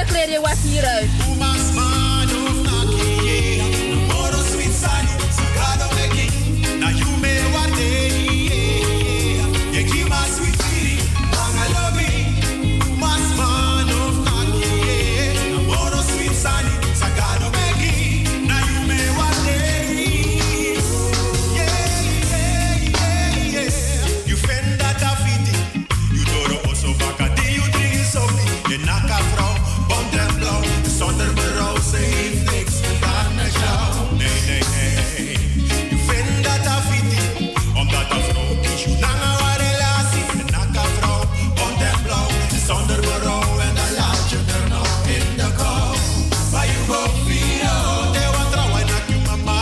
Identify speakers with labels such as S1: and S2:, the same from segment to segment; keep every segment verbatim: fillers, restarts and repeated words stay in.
S1: me kleed je wat hieruit.
S2: Zonder berouw, ze heeft niks gedaan met jou. Nee, nee, nee. Je vindt dat dat fiti, omdat een vrouw kiest je lange een relatie. En naka vrouw, bont en blauw, zonder berouw. En dan laat je er nog in de kou. Maar je wil vieren, te wat trouwen naar je mama.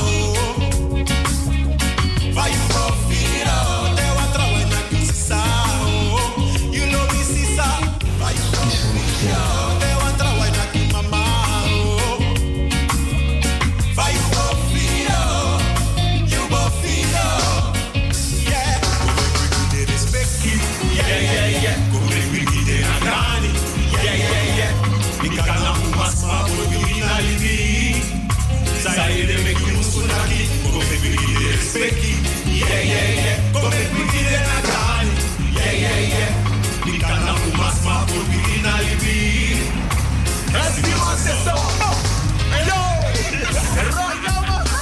S2: Maar je wil vieren, te wat trouwen naar je sisa. Je loopt die sisa, maar je wil vieren. Yeah, yeah, yeah. Come make me get in a gun. Yeah, yeah, yeah. We can't have to mass my for we in a living. Let's be on the song. Hello. Right now.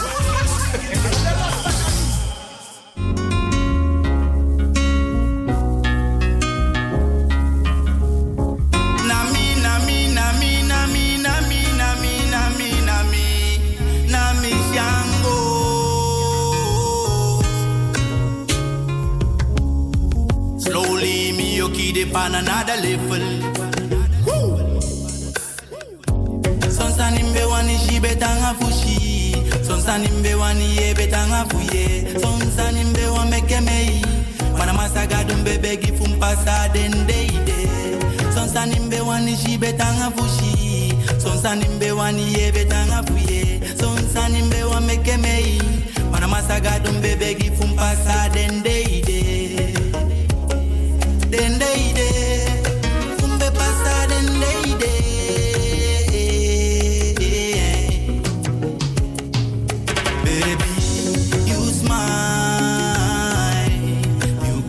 S3: On another level. Sonsa nimbe wani jibe tanga fushi. Sonsa nimbe wani yebe tanga fuye. Sonsa nimbe wa meke mei. Wana masaga dumbe begi fumpasa dende ide. Sonsa nimbe wani jibe tanga fushi. Sonsa nimbe wani yebe tanga fuye. Sonsa nimbe wa meke mei. Wana masaga dumbe begi fumpasa dende ide. Dende ide, fumbe pasa dende ide. Baby, you smile, you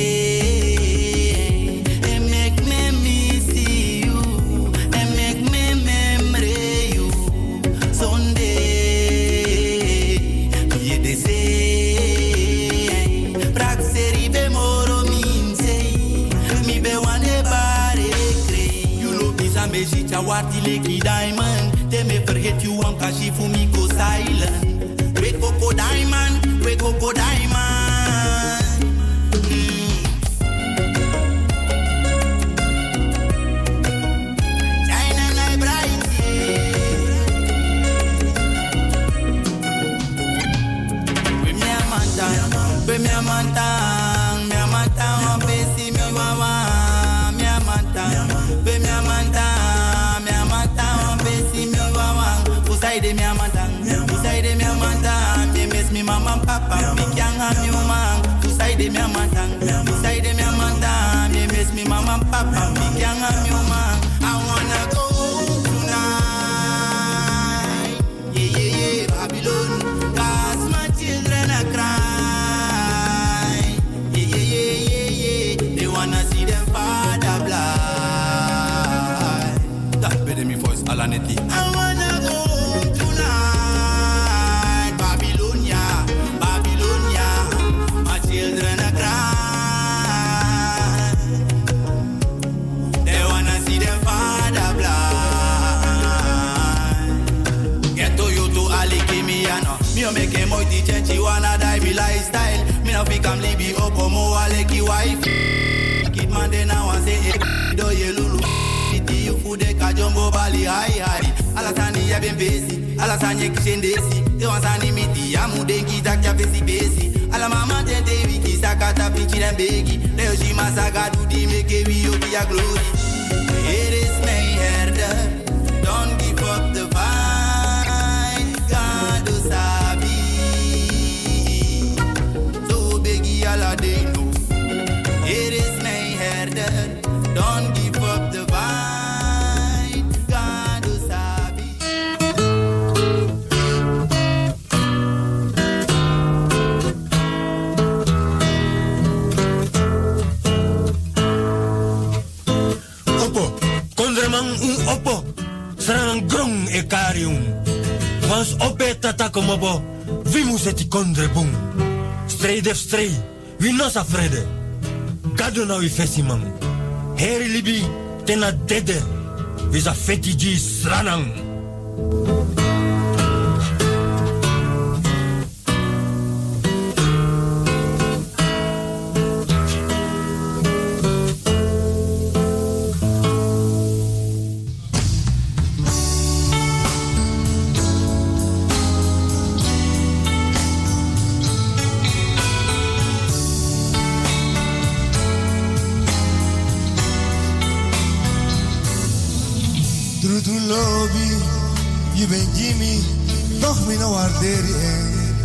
S3: cry, and make me miss you, and make me remember you. Someday, you dey say, praxeri be moro minse. Mejita wati leki diamond. They may forget you one cause she for me go silent. We coco diamond, we coco diamond. Mm. China night bright. We me a mantang, we me a mantang, me a mantang, besi me wawa, me a mantang, we me a mantang. Usai mi amantang, usai de mi amantang, me miss me mama and papa, me can't have you man. Usai de mi amantang, usai de mi amantang, me miss me mama and papa, me can't have you man. I wanna go tonight, yeah yeah yeah, Babylon, 'cause my children are crying, yeah yeah yeah yeah yeah, they wanna see them father blind. That better me voice Alaneti. I wanna go. Children are crying. They wanna see their father blind. Get to you to Ali Kimiano. Me o make a moiti chenchi wanna die be lifestyle. Me no fi come libi okomo aleki wife. Kid man de na wan say do ye lulu. Iti you food de kajombo bali high high. Alasani ya ben besi, alasani kishendesi. They want sani miti ya mudengi takya besi besi. Ala mama tete wiki sakata pichi den begi. Leo shi masaga do di make we yo be a glory. It is my herder, don't give up the fight. God do sabi, so begi ala de no. It is my herder, don't give up the fight.
S1: Kondreman un opo. Sarang grong e karium. Wans ope tata komobo. Vimus eti kondrebung. Strei def strei. We nos afrede. Gado na we fesimam. Heri libi tena dede. Visa fetiji sranang.
S4: Je bent Jimmy, toch me no waarderi en.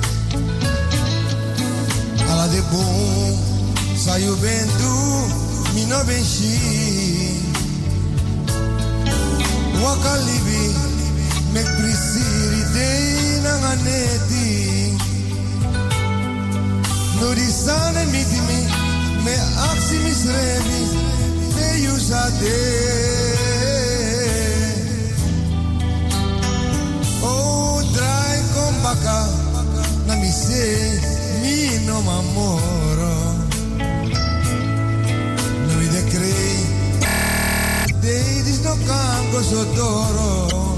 S4: Ala de boom, sa you ben do, me no ben she. Waka libi, mek prisiri de na ganeti. No di sana miti mi, me aksi misrevi, me you sa de. Baka na mi se mi no m'amoro no mi de crei dei dis no cango sotoro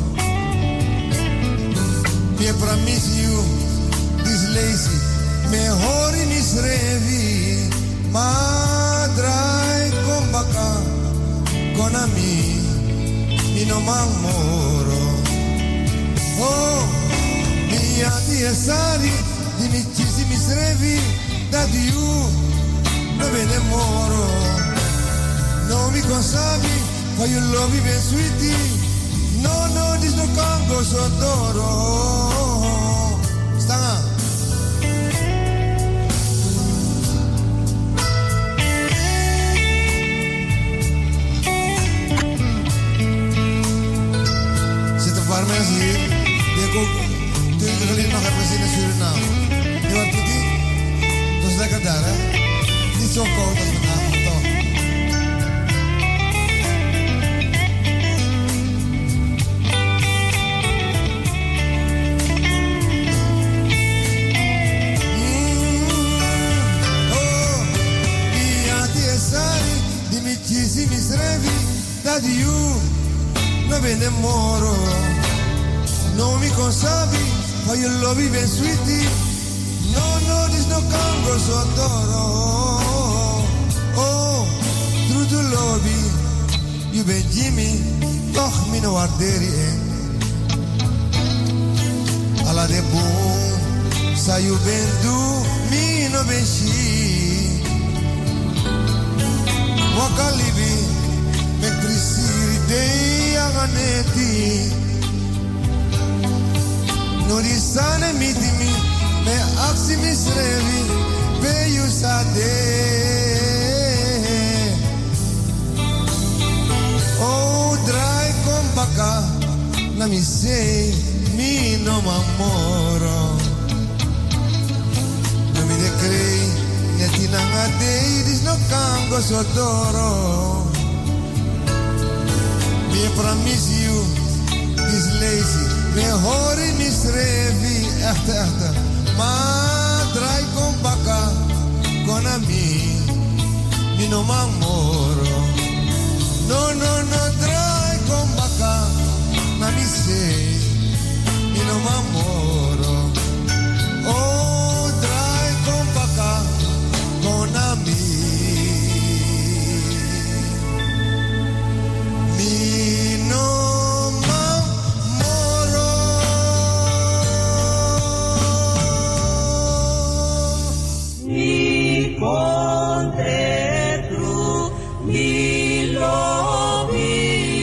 S4: mi promise you this lazy me hori mi srevi ma drai con baka con ami mi no m'amoro oh mi adi e sari, di mi cisi mi srevi, da di u, no vede moro. No mi consavi, for you love me sweetie. No, no, this no cango sotoro. Stanga. Zitten paar mensen hier, die ik ook toen jullie nog hebben gezien in Suriname. Je wat doet die? Dat is lekker daar, hè? Niet zo koud als vandaag, maar toch. Mm, oh, mia ti sai, di mi ci si mi srevi, da di you, no vede moro, non mi consavi. For your love even sweetie. No, no, this no cango sotoro. Oh, through the lobby, you ben Jimmy, toch mi no waarderi en. Ala de boom, sa you ben do, mi no ben she. Waka libi, mek prisiri de aganeti. No di sana mitimi, me aksi misrevi, pe you sade. Oh, drai con baka, na mi sei, mi no m'amoro. No mi de crei, nieti nanga dei, dis no cango sotoro. Me promise you, this lazy. Me hori misrevi, echte, echte. Ma draai con baka, con ami, mi no m'amoro. No, no, no, draai con baka, na mi sei, mi no m'amoro. Oh, draai con baka, con ami. Mi no
S5: Contra tu mi lovi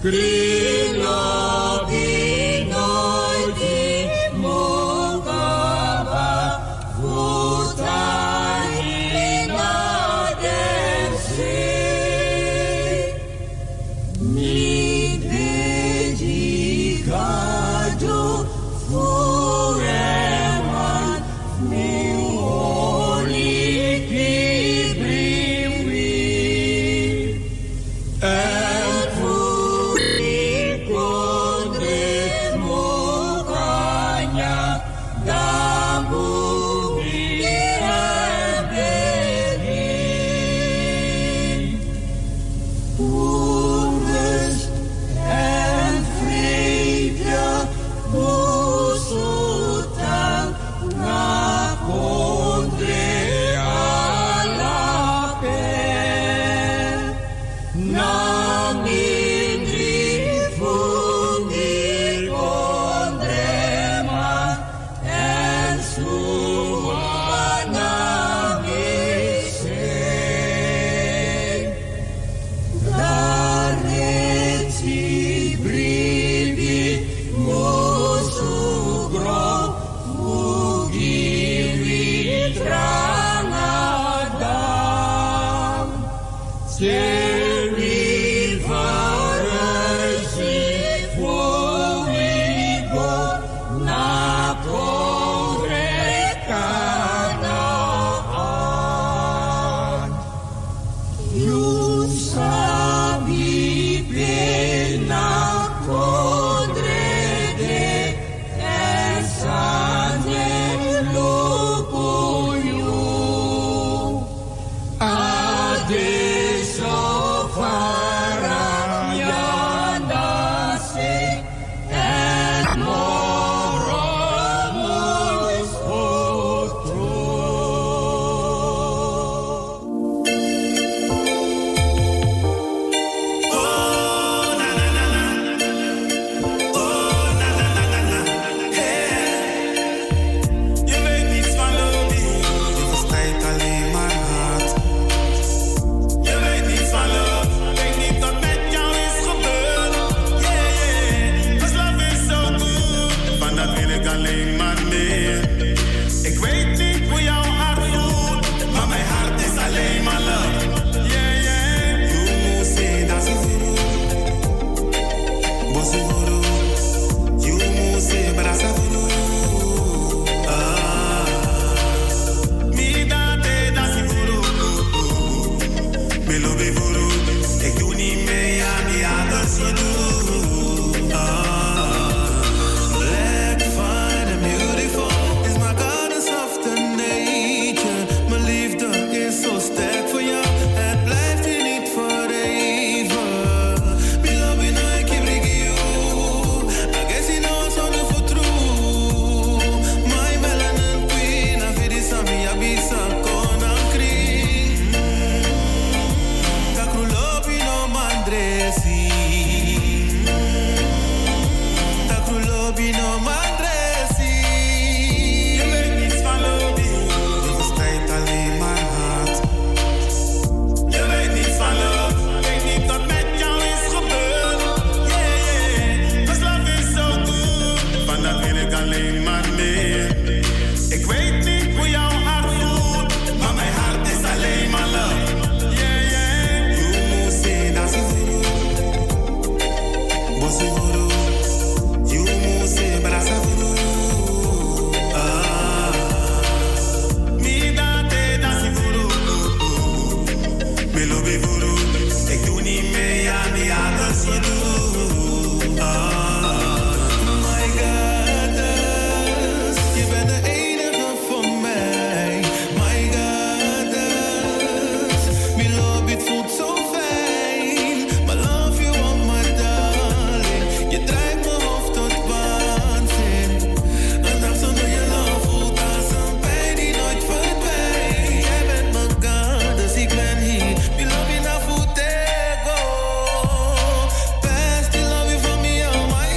S5: Best love you for me, oh my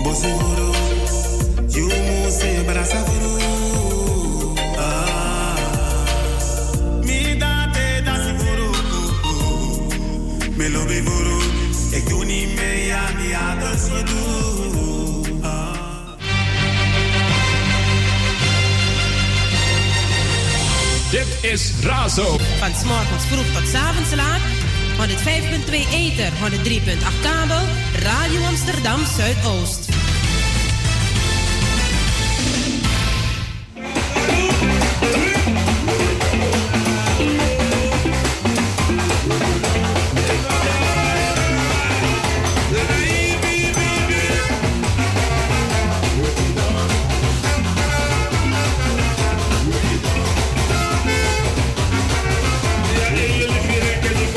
S3: Bosuro, you must brasavuro. Ah, mi date da sivuro, me lo bevuro. Ik doe niet mee aan die ouders je doet. Ah.
S5: Dit is Razo.
S6: Van 's morgens vroeg tot 's avonds laat. honderdvijf komma twee ether, honderddrie komma acht kabel. Radio Amsterdam Zuidoost.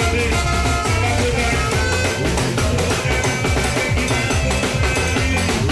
S2: Thank you.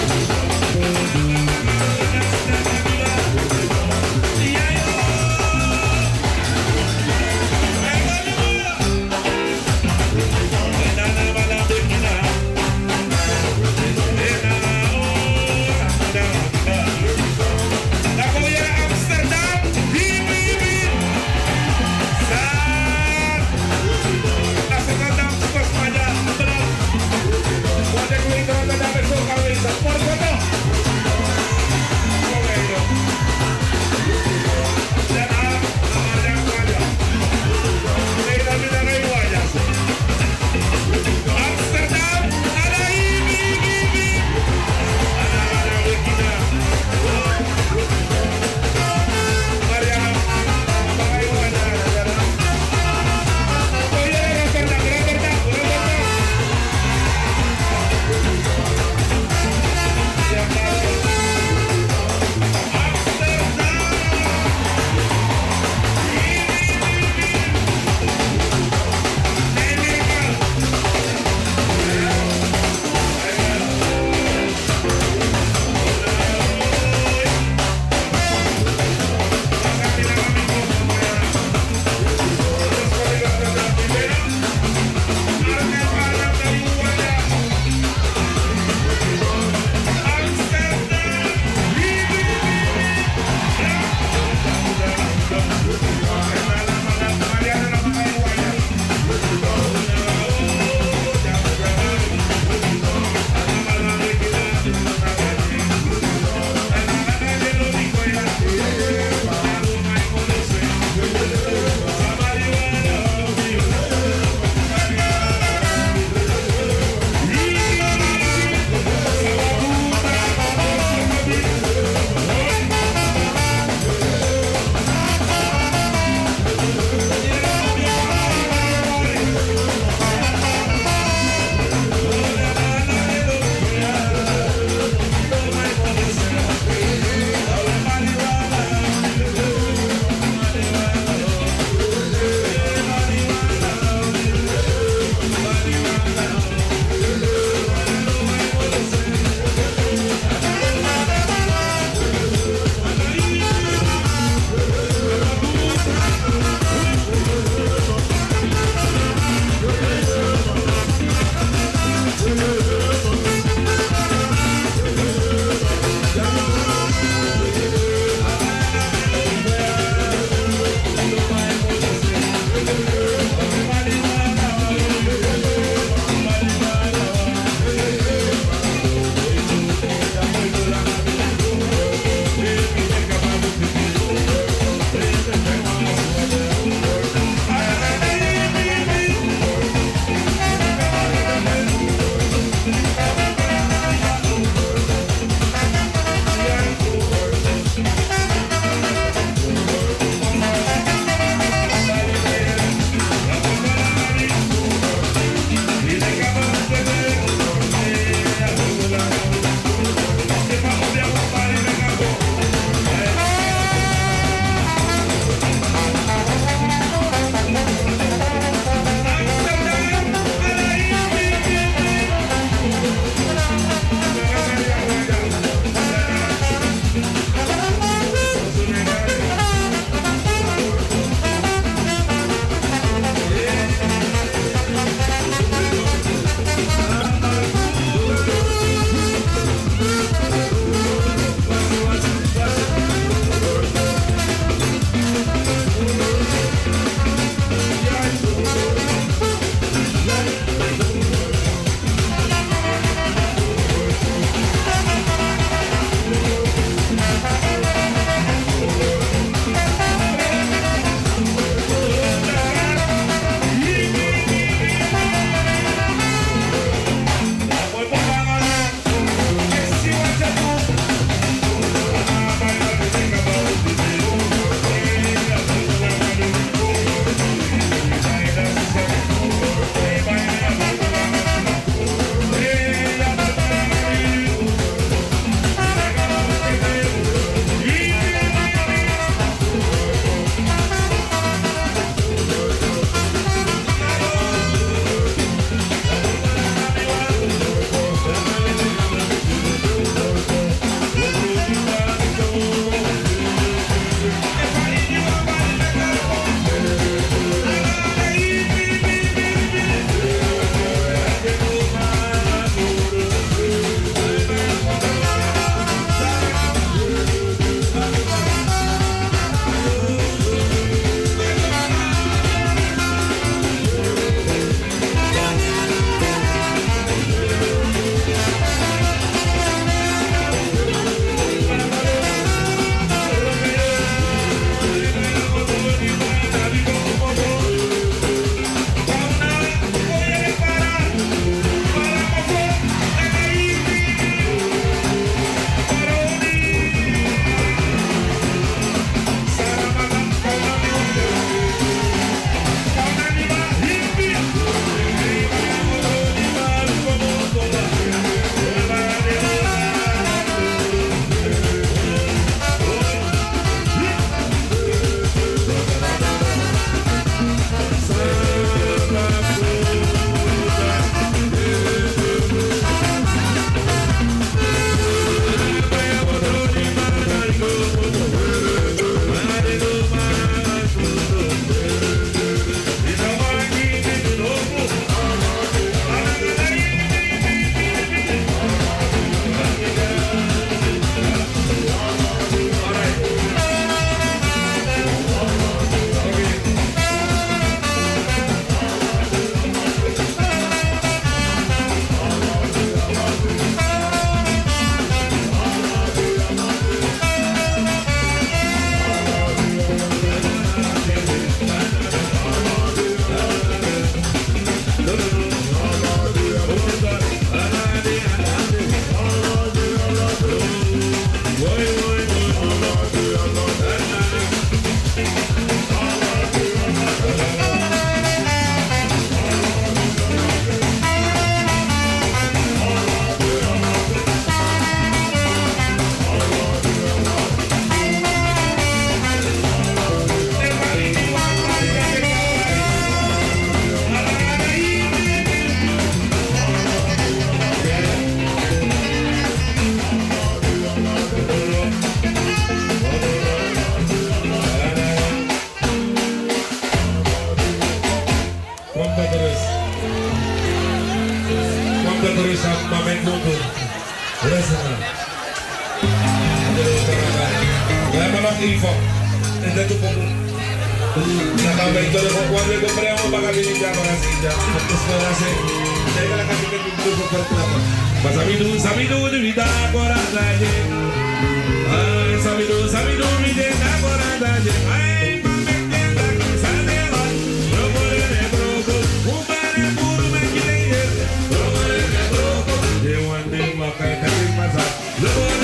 S7: Leva lá aqui, Ivo. Ainda tu pouco. Na cabeça do foco, quando eu comprei uma bagalinha de água assim, já. Espera assim. Chega na cabeça do foco para clama. Mas sabido, sabido de vida agora da gente. Ah, sabido, sabido de vida agora da gente. Ai, mami, tenta que sabe lá. Procure de broco, um bare puro me quiser. Procure de broco, eu andei uma carta de passar. Procure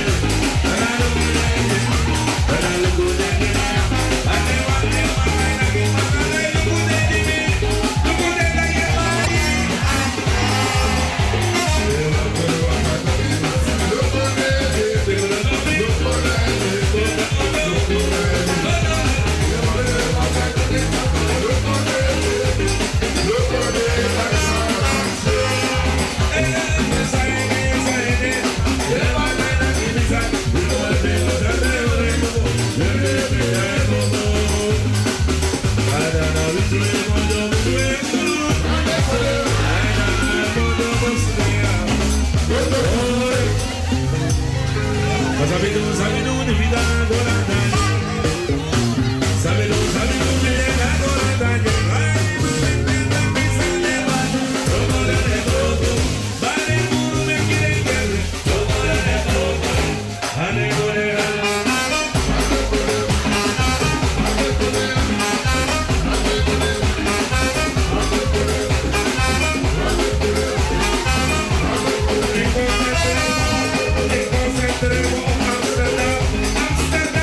S7: Sabido, sabido de vida agora da Sabido, sabido de vida agora da Ai, você tenta pensar nela. Procura de broco, vale puro me quiere querer. Procura de broco, ane gorera. Amsterdam, Amsterdam.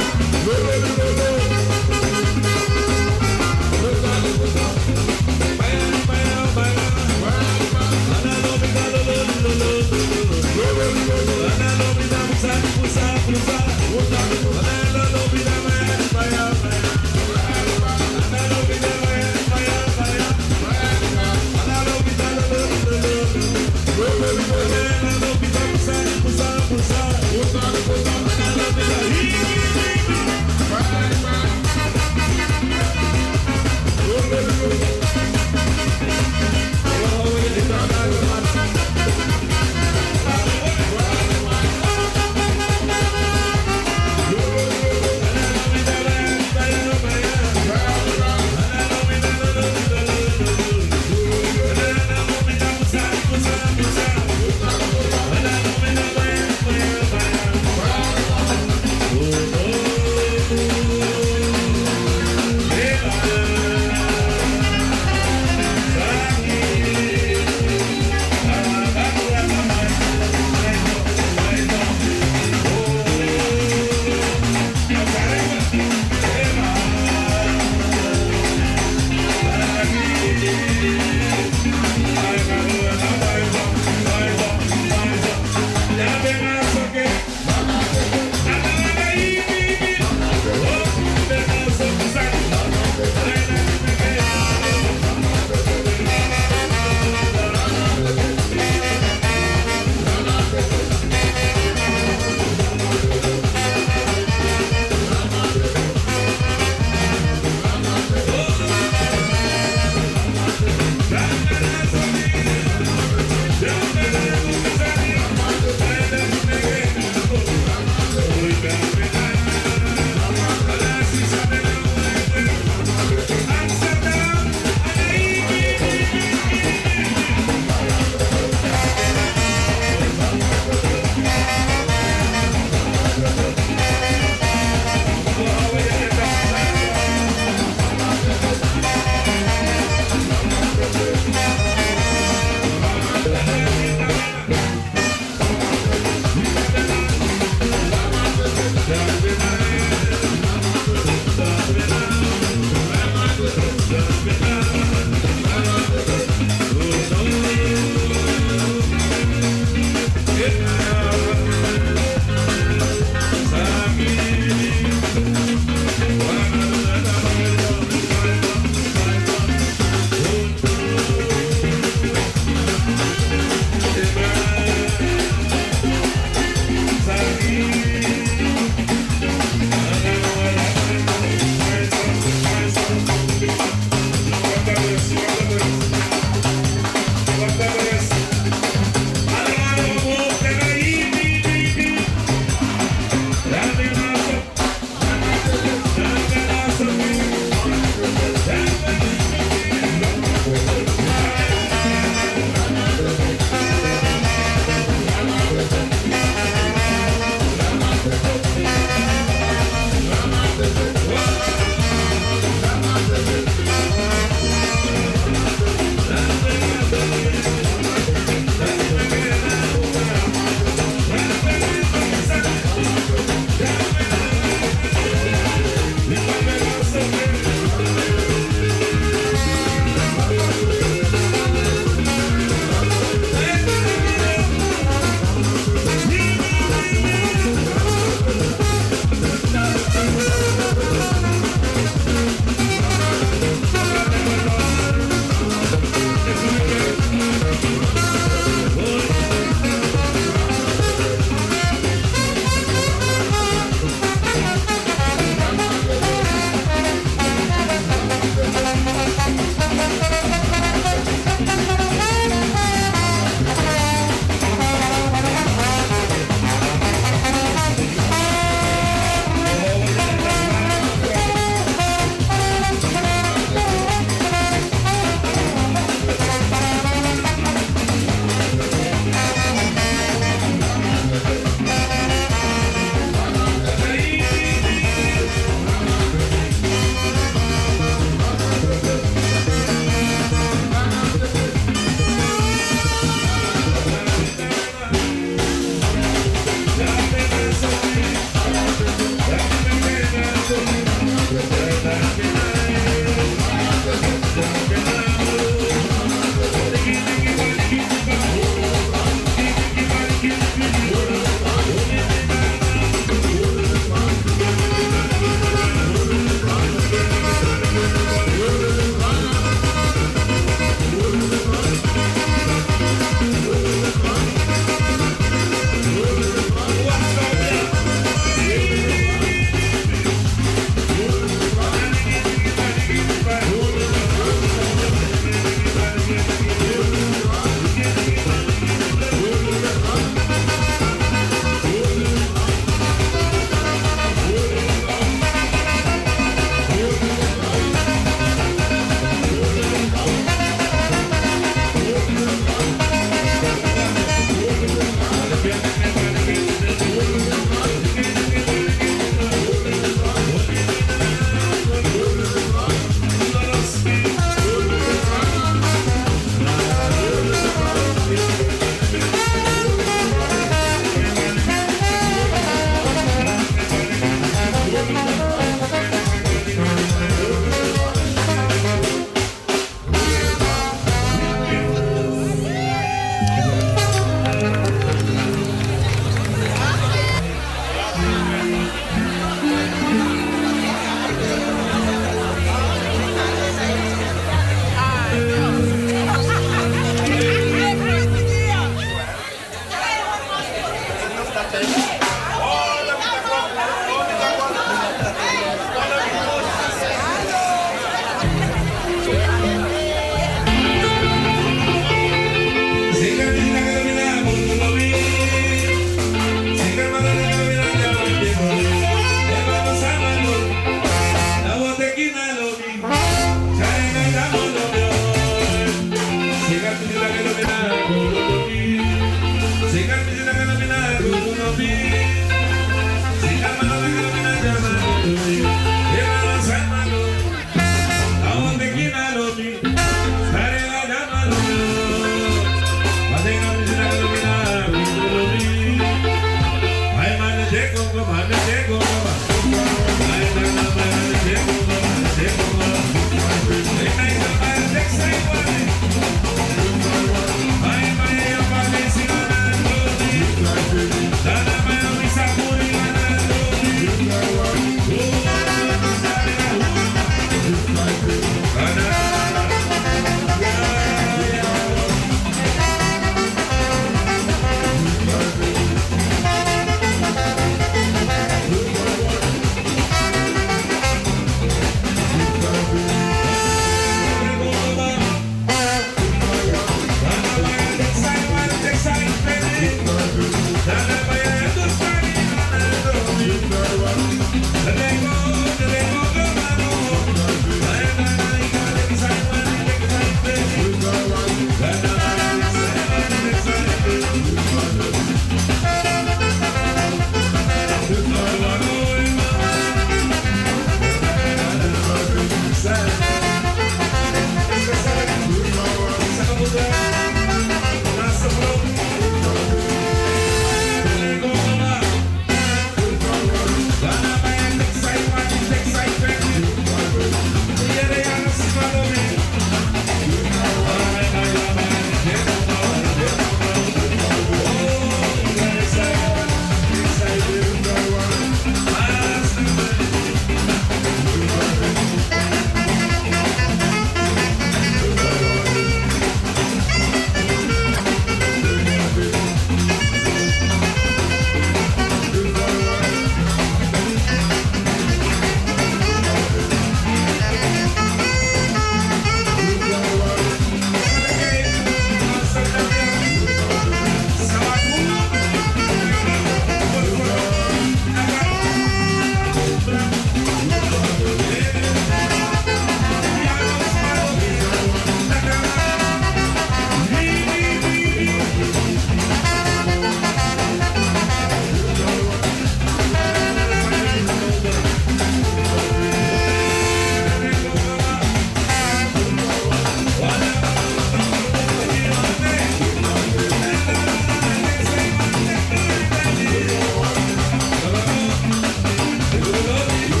S7: Thank you.